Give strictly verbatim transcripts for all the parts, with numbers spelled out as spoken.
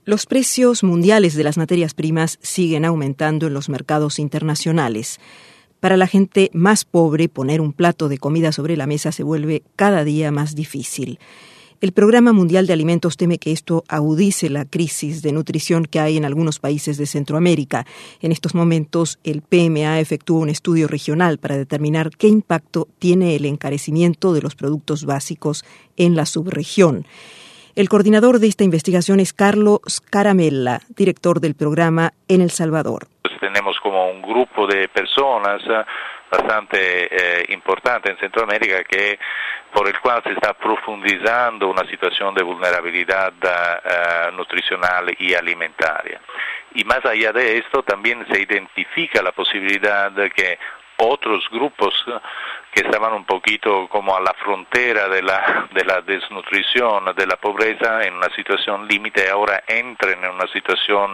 Los precios mundiales de las materias primas siguen aumentando en los mercados internacionales. Para la gente más pobre, poner un plato de comida sobre la mesa se vuelve cada día más difícil. El Programa Mundial de Alimentos teme que esto agudice la crisis de nutrición que hay en algunos países de Centroamérica. En estos momentos, el P M A efectúa un estudio regional para determinar qué impacto tiene el encarecimiento de los productos básicos en la subregión. El coordinador de esta investigación es Carlo Scaramella, director del programa en El Salvador. Tenemos como un grupo de personas bastante eh, importante en Centroamérica que por el cual se está profundizando una situación de vulnerabilidad uh, nutricional y alimentaria. Y más allá de esto, también se identifica la posibilidad de que otros grupos que estaban un poquito como a la frontera de la, de la desnutrición, de la pobreza, en una situación límite, ahora entren en una situación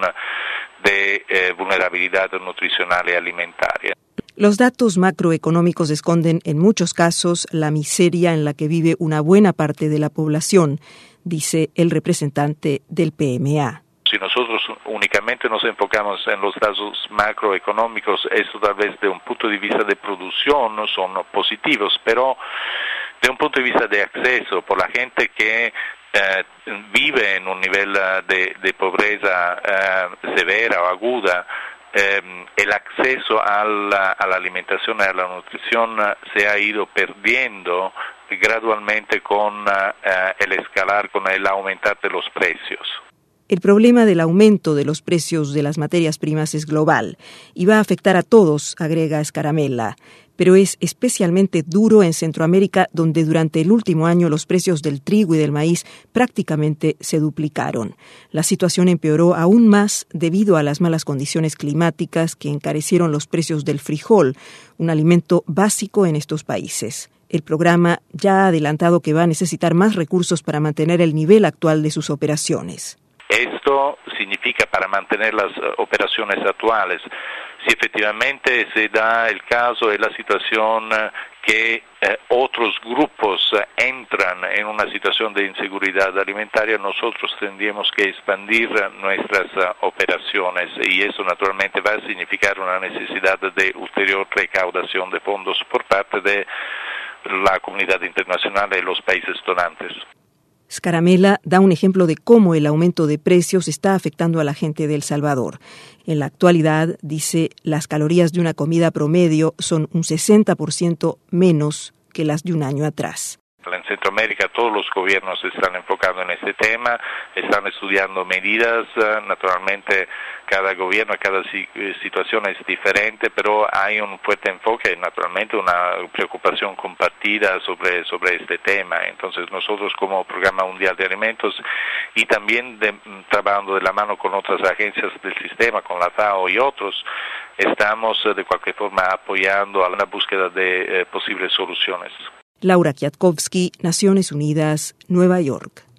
de eh, vulnerabilidad nutricional y alimentaria. Los datos macroeconómicos esconden en muchos casos la miseria en la que vive una buena parte de la población, dice el representante del P M A. Si nosotros únicamente nos enfocamos en los datos macroeconómicos, esto tal vez de un punto de vista de producción no son positivos, pero de un punto de vista de acceso, por la gente que eh, vive en un nivel de, de pobreza eh, severa o aguda, eh, el acceso a la, a la alimentación y a la nutrición se ha ido perdiendo gradualmente con eh, el escalar, con el aumentar de los precios. El problema del aumento de los precios de las materias primas es global y va a afectar a todos, agrega Scaramella, pero es especialmente duro en Centroamérica, donde durante el último año los precios del trigo y del maíz prácticamente se duplicaron. La situación empeoró aún más debido a las malas condiciones climáticas que encarecieron los precios del frijol, un alimento básico en estos países. El programa ya ha adelantado que va a necesitar más recursos para mantener el nivel actual de sus operaciones. Esto significa para mantener las operaciones actuales. Si efectivamente se da el caso de la situación que eh, otros grupos entran en una situación de inseguridad alimentaria, nosotros tendríamos que expandir nuestras uh, operaciones y eso naturalmente va a significar una necesidad de ulterior recaudación de fondos por parte de la comunidad internacional y los países donantes. Scaramella da un ejemplo de cómo el aumento de precios está afectando a la gente de El Salvador. En la actualidad, dice, las calorías de una comida promedio son un sesenta por ciento menos que las de un año atrás. En Centroamérica todos los gobiernos se están enfocando en este tema, están estudiando medidas, naturalmente cada gobierno, cada situación es diferente, pero hay un fuerte enfoque, naturalmente una preocupación compartida sobre, sobre este tema. Entonces nosotros como Programa Mundial de Alimentos y también de, trabajando de la mano con otras agencias del sistema, con la FAO y otros, estamos de cualquier forma apoyando a la búsqueda de eh, posibles soluciones. Laura Kwiatkowski, Naciones Unidas, Nueva York.